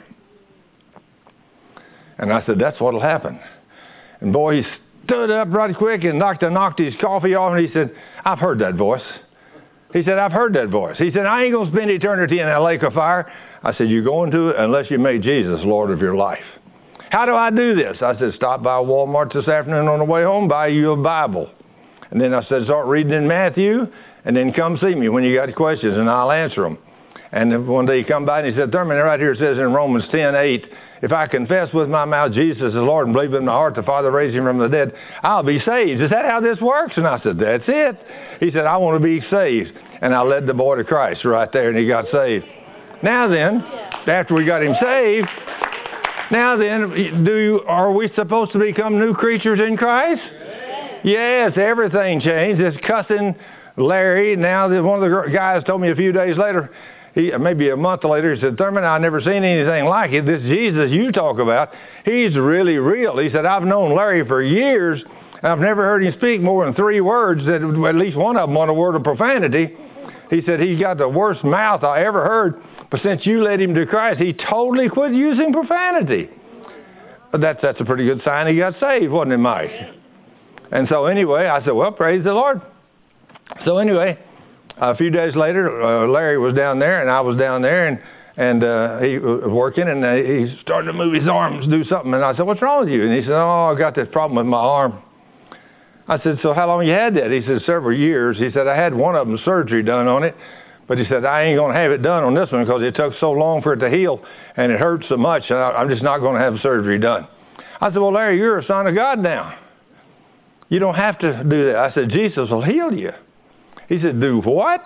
And I said, that's what'll happen. And boy, he stood up right quick and knocked, knocked his coffee off, and he said, I've heard that voice. He said, I've heard that voice. He said, I ain't going to spend eternity in that lake of fire. I said, you're going to it unless you make Jesus Lord of your life. How do I do this? I said, stop by Walmart this afternoon on the way home, buy you a Bible. And then I said, start reading in Matthew, and then come see me when you got questions, and I'll answer them. And then one day he come by and he said, Thurman, right here it says in Romans ten eight, if I confess with my mouth Jesus is Lord and believe in my heart the Father raised him from the dead, I'll be saved. Is that how this works? And I said, that's it. He said, I want to be saved. And I led the boy to Christ right there, and he got saved. Now then, after we got him saved, now then, do you, are we supposed to become new creatures in Christ? Yes, everything changed. This cussing Larry, now one of the guys told me a few days later, he, maybe a month later, he said, Thurman, I've never seen anything like it. This Jesus you talk about, he's really real. He said, I've known Larry for years, and I've never heard him speak more than three words, that at least one of them on a word of profanity. He said, he's got the worst mouth I ever heard, but since you led him to Christ, he totally quit using profanity. But that's, that's a pretty good sign he got saved, wasn't it, Mike? And so anyway, I said, well, praise the Lord. So anyway, a few days later, uh, Larry was down there, and I was down there, and and uh, he was working, and uh, he started to move his arms, do something. And I said, what's wrong with you? And he said, oh, I got this problem with my arm. I said, so how long you had that? He said, several years. He said, I had one of them surgery done on it, but he said, I ain't going to have it done on this one because it took so long for it to heal, and it hurts so much, and I, I'm just not going to have surgery done. I said, well, Larry, you're a son of God now. You don't have to do that. I said, Jesus will heal you. He said, do what?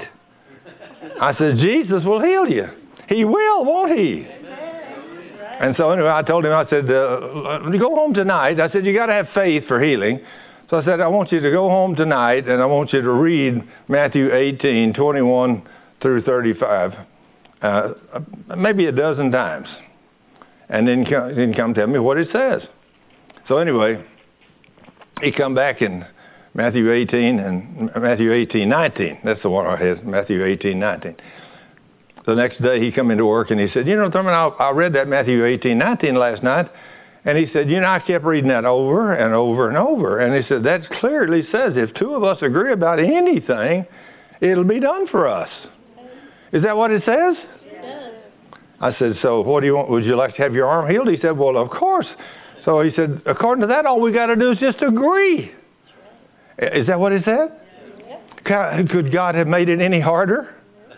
I said, Jesus will heal you. He will, won't he? And so anyway, I told him, I said, uh, go home tonight. I said, you got to have faith for healing. So I said, I want you to go home tonight, and I want you to read Matthew eighteen, twenty-one through thirty-five, uh, maybe a dozen times. And then come, then come tell me what it says. So anyway, he come back in Matthew eighteen and Matthew eighteen, nineteen. That's the one I had, Matthew eighteen, nineteen. The next day he come into work and he said, you know, Thurman, I, I read that Matthew eighteen, nineteen last night. And he said, you know, I kept reading that over and over and over. And he said, that clearly says if two of us agree about anything, it'll be done for us. Is that what it says? Yes. I said, so what do you want? Would you like to have your arm healed? He said, well, of course. So he said, according to that, all we got to do is just agree. Is that what it said? Yes. Could God have made it any harder?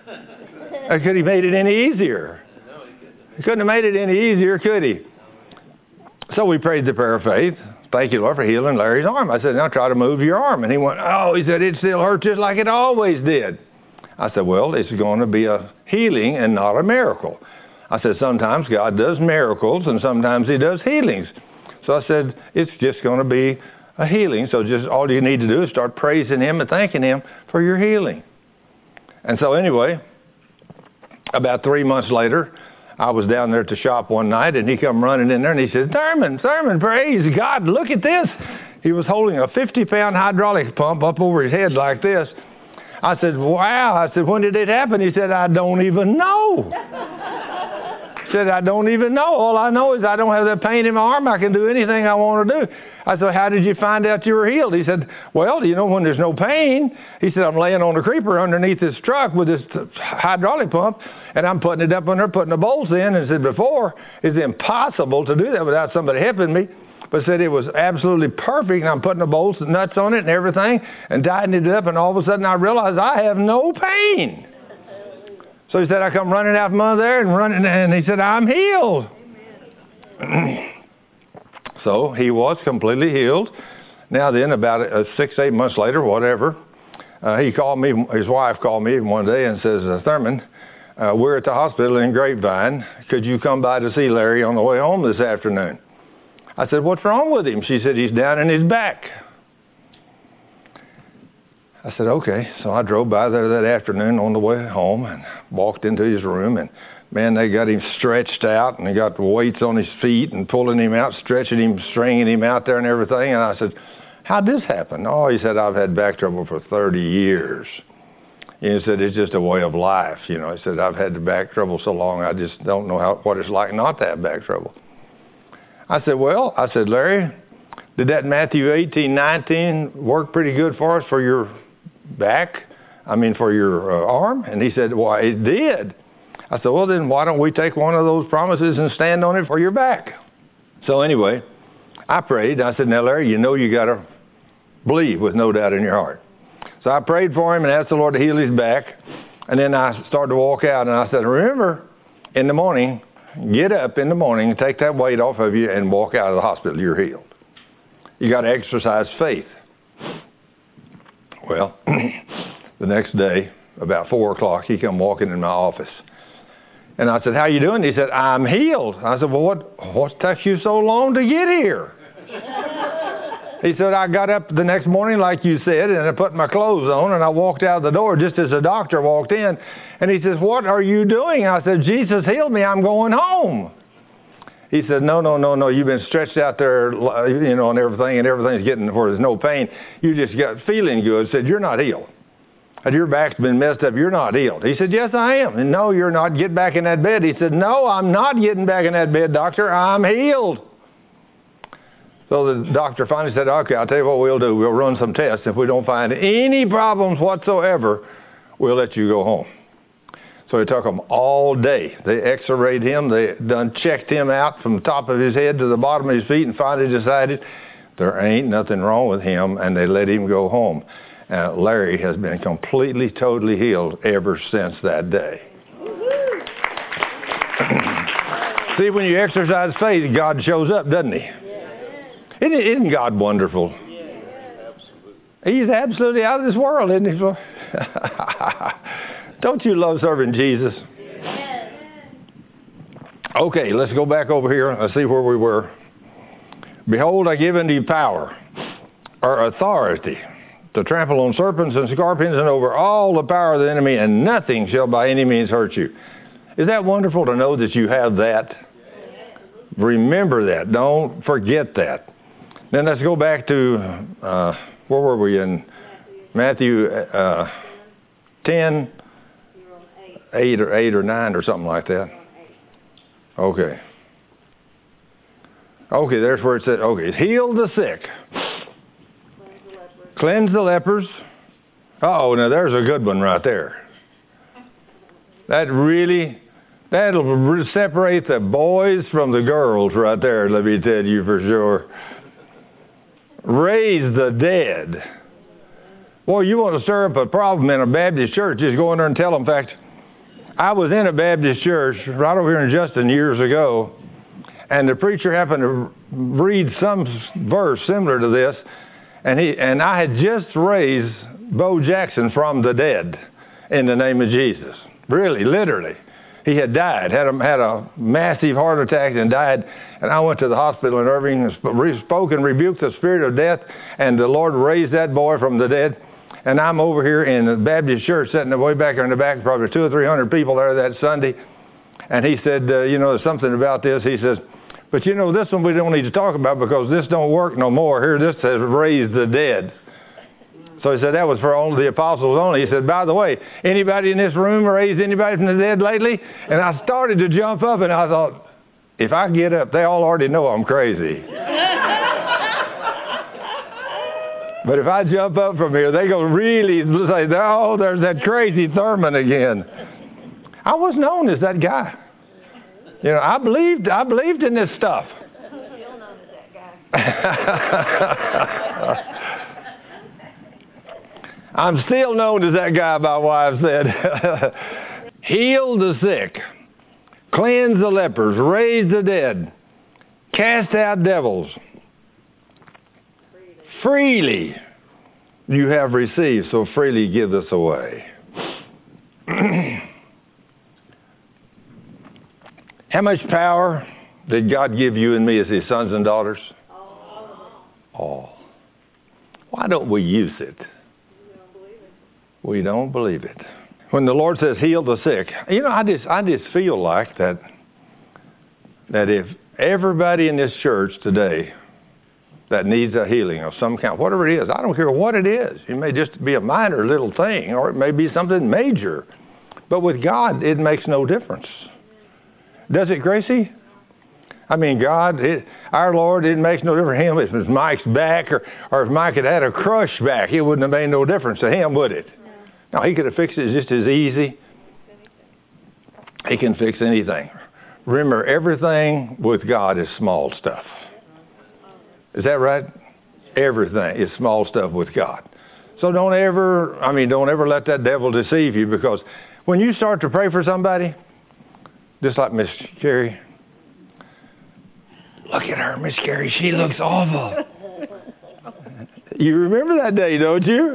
Or could he made it any easier? He couldn't have made it any easier, could he? So we prayed the prayer of faith. Thank you, Lord, for healing Larry's arm. I said, now try to move your arm. And he went, oh, he said, it still hurts just like it always did. I said, well, it's going to be a healing and not a miracle. I said, sometimes God does miracles and sometimes he does healings. So I said, it's just going to be a healing. So just all you need to do is start praising him and thanking him for your healing. And so anyway, about three months later, I was down there at the shop one night, and he come running in there, and he said, Thurman, Thurman, praise God, look at this. He was holding a fifty-pound hydraulic pump up over his head like this. I said, wow. I said, when did it happen? He said, I don't even know. He said, I don't even know. All I know is I don't have that pain in my arm. I can do anything I want to do. I said, how did you find out you were healed? He said, well, you know, when there's no pain, he said, I'm laying on a creeper underneath this truck with this hydraulic pump, and I'm putting it up under, putting the bolts in. And said, before, it's impossible to do that without somebody helping me. But said it was absolutely perfect, and I'm putting the bolts and nuts on it and everything, and tightening it up, and all of a sudden I realized I have no pain. So he said, I come running out from under there and running, and he said, I'm healed. So he was completely healed. Now then, about uh, six, eight months later, whatever, uh, he called me, his wife called me one day and says, uh, Thurman, uh, we're at the hospital in Grapevine. Could you come by to see Larry on the way home this afternoon? I said, what's wrong with him? She said, he's down in his back. I said, okay. So I drove by there that afternoon on the way home and walked into his room, and man, they got him stretched out, and they got the weights on his feet and pulling him out, stretching him, stringing him out there and everything. And I said, how'd this happen? Oh, he said, I've had back trouble for thirty years. And he said, it's just a way of life. You know, he said, I've had the back trouble so long, I just don't know how what it's like not to have back trouble. I said, well, I said, Larry, did that Matthew eighteen, nineteen work pretty good for us for your back? I mean, for your uh, arm? And he said, well, it did. I said, well, then why don't we take one of those promises and stand on it for your back? So anyway, I prayed. I said, now, Larry, you know you got to believe with no doubt in your heart. So I prayed for him and asked the Lord to heal his back. And then I started to walk out, and I said, remember, in the morning, get up in the morning, take that weight off of you, and walk out of the hospital. You're healed. You got to exercise faith. Well, the next day, about four o'clock, he come walking in my office. And I said, how you doing? He said, I'm healed. I said, well, what, what took you so long to get here? He said, I got up the next morning, like you said, and I put my clothes on, and I walked out the door just as the doctor walked in. And he says, what are you doing? I said, Jesus healed me. I'm going home. He said, no, no, no, no. You've been stretched out there, you know, and everything, and everything's getting where there's no pain. You just got feeling good. He said, you're not healed. And your back's been messed up. You're not healed. He said, yes, I am. And no, you're not. Get back in that bed. He said, no, I'm not getting back in that bed, doctor. I'm healed. So the doctor finally said, okay, I'll tell you what we'll do. We'll run some tests. If we don't find any problems whatsoever, we'll let you go home. So it took them all day. They x-rayed him. They done checked him out from the top of his head to the bottom of his feet and finally decided there ain't nothing wrong with him, and they let him go home. Uh, Larry has been completely, totally healed ever since that day. See, when you exercise faith, God shows up, doesn't he? Isn't, isn't God wonderful? He's absolutely out of this world, isn't he? Don't you love serving Jesus? Okay, let's go back over here. Let's see where we were. Behold, I give unto you power, or authority, to trample on serpents and scorpions and over all the power of the enemy, and nothing shall by any means hurt you. Is that wonderful to know that you have that? Remember that. Don't forget that. Then let's go back to, uh, where were we in? Matthew uh, ten, eight or eight or nine or something like that. Okay. Okay, there's where it said, okay, heal the sick. Cleanse the lepers. Uh-oh, now there's a good one right there. That really, that'll separate the boys from the girls right there, let me tell you for sure. Raise the dead. Well, you want to stir up a problem in a Baptist church, just go in there and tell them. In fact, I was in a Baptist church right over here in Justin years ago, and the preacher happened to read some verse similar to this, and he and I had just raised Bo Jackson from the dead in the name of Jesus. Really, literally. He had died, had a, had a massive heart attack and died. And I went to the hospital in Irving and spoke and rebuked the spirit of death, and the Lord raised that boy from the dead. And I'm over here in the Baptist church, sitting way back there in the back, probably two or three hundred people there that Sunday. And he said, uh, you know, there's something about this. He says, but you know, this one we don't need to talk about because this don't work no more. Here, this says raise the dead. So he said that was for only the apostles only. He said, by the way, anybody in this room raised anybody from the dead lately? And I started to jump up, and I thought, if I get up, they all already know I'm crazy. But if I jump up from here, they go really say, oh, there's that crazy Thurman again. I was known as that guy. You know, I believed, I believed in this stuff. I'm still known as that guy, my wife said. Heal the sick, cleanse the lepers, raise the dead, cast out devils. Freely you have received, so freely give this away. How much power did God give you and me as his sons and daughters? All. Why don't we use it? We don't believe it. When the Lord says heal the sick, you know, I just I just feel like that that if everybody in this church today that needs a healing of some kind, whatever it is, I don't care what it is. It may just be a minor little thing, or it may be something major. But with God, it makes no difference. Does it, Gracie? I mean, God, it, our Lord, it makes no difference to him if it's Mike's back or, or if Mike had had a crushed back. It wouldn't have made no difference to him, would it? No, he could have fixed it just as easy. He can fix anything. Remember, everything with God is small stuff. Is that right? Everything is small stuff with God. So don't ever, I mean, don't ever let that devil deceive you, because when you start to pray for somebody, just like Miss Carrie, look at her, Miss Carrie, she looks awful. You remember that day, don't you?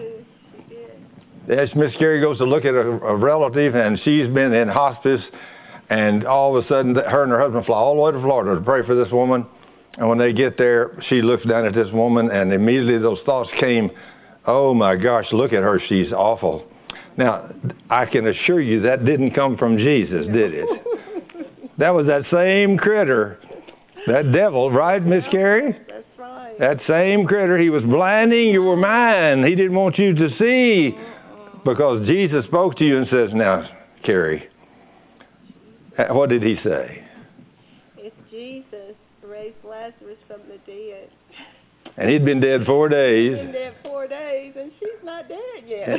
Yes, Miss Carrie goes to look at a, a relative, and she's been in hospice, and all of a sudden, her and her husband fly all the way to Florida to pray for this woman. And when they get there, she looks down at this woman, and immediately those thoughts came, oh my gosh, look at her, she's awful. Now, I can assure you that didn't come from Jesus, did it? That was that same critter, that devil, right, Miss Carrie? That's right. That same critter, he was blinding your mind. He didn't want you to see, because Jesus spoke to you and says, now, Carrie, what did he say? It's Jesus raised Lazarus from the dead. And he'd been dead four days. He's been dead four days, and she's not dead yet.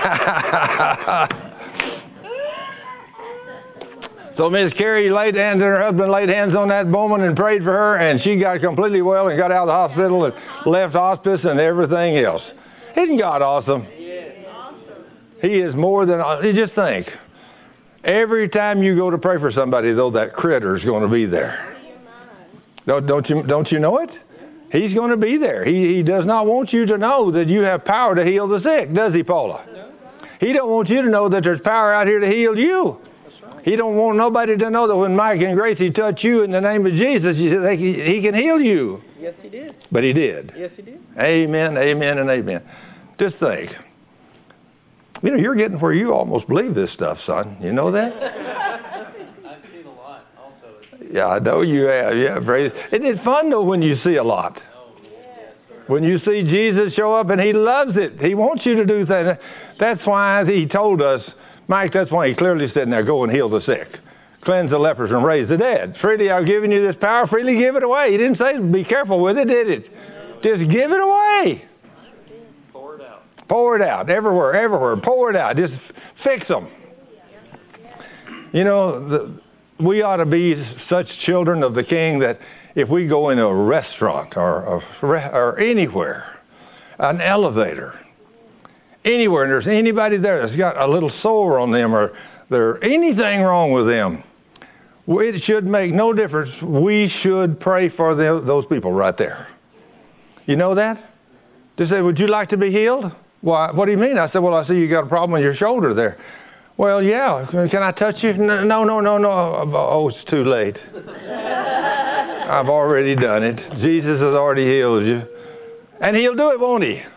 So Miss Carrie laid hands, and her husband laid hands on that woman and prayed for her, and she got completely well and got out of the hospital and left hospice and everything else. Isn't God awesome? He is more than, you just think. Every time you go to pray for somebody, though, that critter is going to be there. Don't, don't you don't you know it? He's going to be there. He, he does not want you to know that you have power to heal the sick, does he, Paula? No. He don't want you to know that there's power out here to heal you. That's right. He don't want nobody to know that when Mike and Gracie touch you in the name of Jesus, you, they, he can heal you. Yes, he did. But he did. Yes, he did. Amen, amen, and amen. Just think. You know, you're getting where you almost believe this stuff, son. You know that? I've seen a lot also. Yeah, I know you have. Yeah, praise. Isn't it fun, though, when you see a lot? When you see Jesus show up, and he loves it. He wants you to do things. That's why he told us, Mike, that's why he clearly said, now go and heal the sick. Cleanse the lepers and raise the dead. Freely I've given you this power, freely give it away. He didn't say be careful with it, did it? Just give it away. Pour it out. Pour it out, everywhere, everywhere. Pour it out. Just fix them. You know, the, we ought to be such children of the King that if we go in a restaurant or, or, or anywhere, an elevator, anywhere, and there's anybody there that's got a little sore on them or there's anything wrong with them, it should make no difference. We should pray for the, those people right there. You know that? They say, would you like to be healed? Why, what do you mean? I said, well, I see you got a problem with your shoulder there. Well, yeah. Can I touch you? No, no, no, no. Oh, it's too late. I've already done it. Jesus has already healed you. And he'll do it, won't he?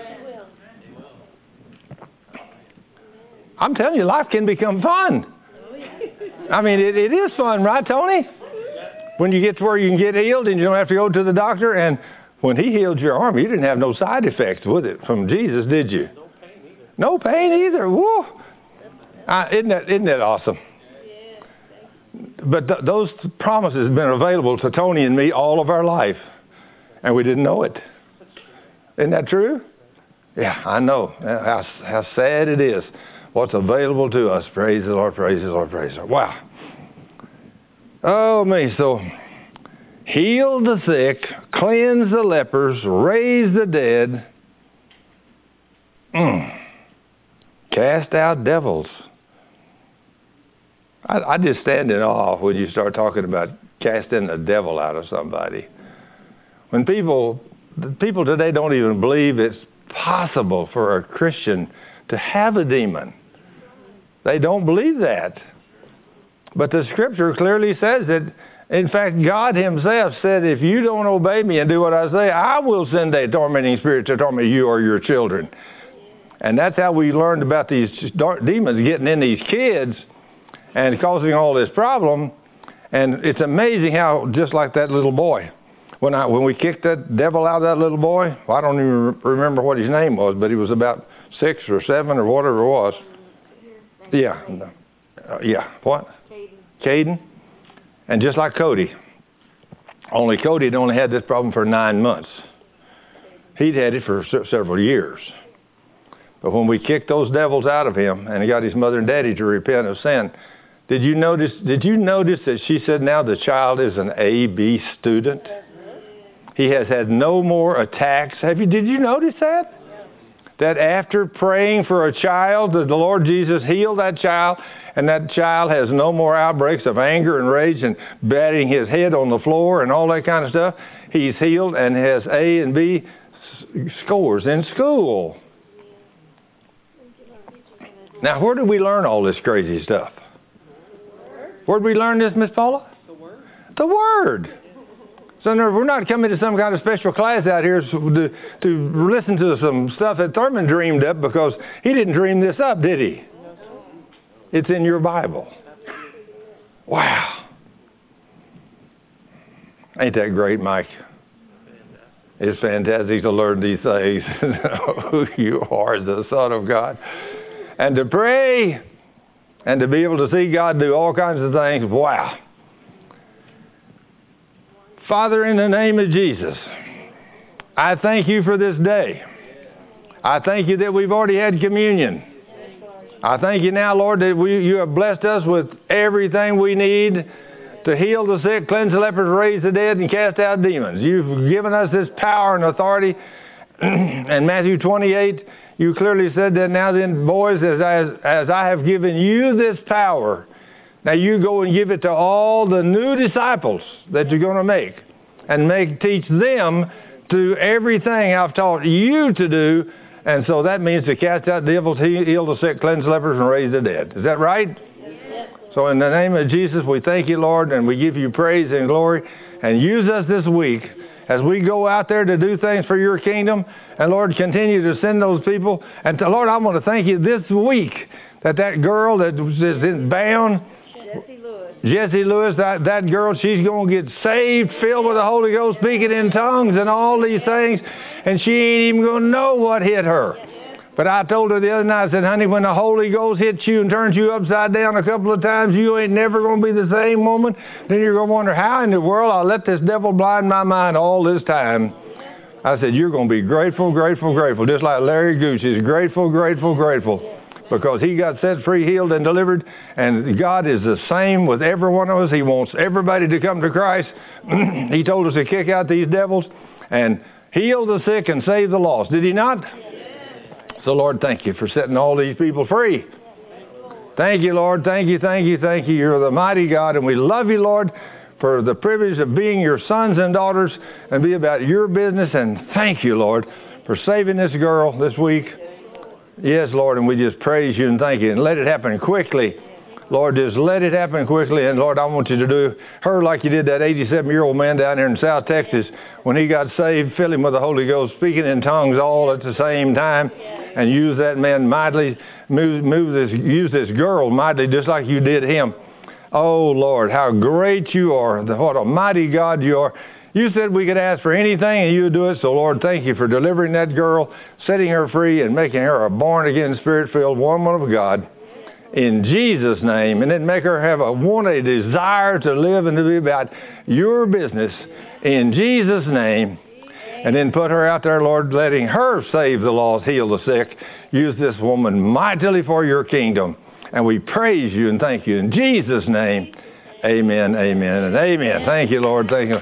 I'm telling you, life can become fun. I mean, it, it is fun, right, Tony? When you get to where you can get healed and you don't have to go to the doctor. And when he healed your arm, you didn't have no side effects with it from Jesus, did you? No pain either. No pain either. Woo! Uh, isn't that, isn't that awesome? But th- those promises have been available to Tony and me all of our life. And we didn't know it. Isn't that true? Yeah, I know. How, how sad it is. What's available to us. Praise the Lord, praise the Lord, praise the Lord. Wow. Oh, me. So, heal the sick, cleanse the lepers, raise the dead, mm. cast out devils. I, I just stand in awe when you start talking about casting the devil out of somebody. When people, people today don't even believe it's possible for a Christian to have a demon. They don't believe that. But the scripture clearly says that, in fact, God himself said, if you don't obey me and do what I say, I will send a tormenting spirit to torment you or your children. And that's how we learned about these demons getting in these kids and causing all this problem. And it's amazing how, just like that little boy, when I when we kicked that devil out of that little boy, well, I don't even remember what his name was, but he was about six or seven or whatever it was. Yeah. Uh, yeah. What? Caden. Caden. And just like Cody, only Cody had only had this problem for nine months. He'd had it for se- several years. But when we kicked those devils out of him and he got his mother and daddy to repent of sin, did you notice? Did you notice that she said now the child is an A B student? He has had no more attacks. Have you? Did you notice that? That after praying for a child, that the Lord Jesus healed that child, and that child has no more outbreaks of anger and rage and batting his head on the floor and all that kind of stuff. He's healed and has A and B scores in school. Now, where did we learn all this crazy stuff? Where did we learn this, Miss Paula? The Word. The Word. So we're not coming to some kind of special class out here to, to listen to some stuff that Thurman dreamed up, because he didn't dream this up, did he? It's in your Bible. Wow. Ain't that great, Mike? It's fantastic to learn these things, who you are, the Son of God. And to pray and to be able to see God do all kinds of things. Wow. Father, in the name of Jesus, I thank you for this day. I thank you that we've already had communion. I thank you now, Lord, that we, you have blessed us with everything we need to heal the sick, cleanse the lepers, raise the dead, and cast out demons. You've given us this power and authority. In Matthew twenty-eight, you clearly said that now then, boys, as I, as I have given you this power, now you go and give it to all the new disciples that you're going to make. and make teach them to everything I've taught you to do. And so that means to cast out devils, heal the sick, cleanse lepers, and raise the dead. Is that right? Yes. So in the name of Jesus, we thank you, Lord, and we give you praise and glory. And use us this week as we go out there to do things for your kingdom. And Lord, continue to send those people. And to, Lord, I want to thank you this week that that girl that was in bound, Jessie Lewis. Jessie Lewis, that, that girl, she's going to get saved, filled with the Holy Ghost, speaking in tongues and all these things. And she ain't even going to know what hit her. But I told her the other night, I said, honey, when the Holy Ghost hits you and turns you upside down a couple of times, you ain't never going to be the same woman. Then you're going to wonder, how in the world I let this devil blind my mind all this time? I said, you're going to be grateful, grateful, grateful. Just like Larry Gooch is grateful, grateful, grateful. Because he got set free, healed, and delivered. And God is the same with every one of us. He wants everybody to come to Christ. He told us to kick out these devils and heal the sick and save the lost. Did he not? So, Lord, thank you for setting all these people free. Thank you, Lord. Thank you, thank you, thank you. You're the mighty God, and we love you, Lord, for the privilege of being your sons and daughters and be about your business. And thank you, Lord, for saving this girl this week. Yes, Lord, and we just praise you and thank you. And let it happen quickly. Lord, just let it happen quickly. And, Lord, I want you to do her like you did that eighty-seven-year-old man down there in South Texas when he got saved, fill him with the Holy Ghost, speaking in tongues all at the same time, and use that man mightily, move, move this, use this girl mightily just like you did him. Oh, Lord, how great you are. What a mighty God you are. You said we could ask for anything and you would do it. So, Lord, thank you for delivering that girl, setting her free, and making her a born-again, spirit-filled woman of God. In Jesus' name. And then make her have a want, a desire to live and to be about your business. In Jesus' name. And then put her out there, Lord, letting her save the lost, heal the sick. Use this woman mightily for your kingdom. And we praise you and thank you. In Jesus' name, amen, amen, and amen. Thank you, Lord. Thank you.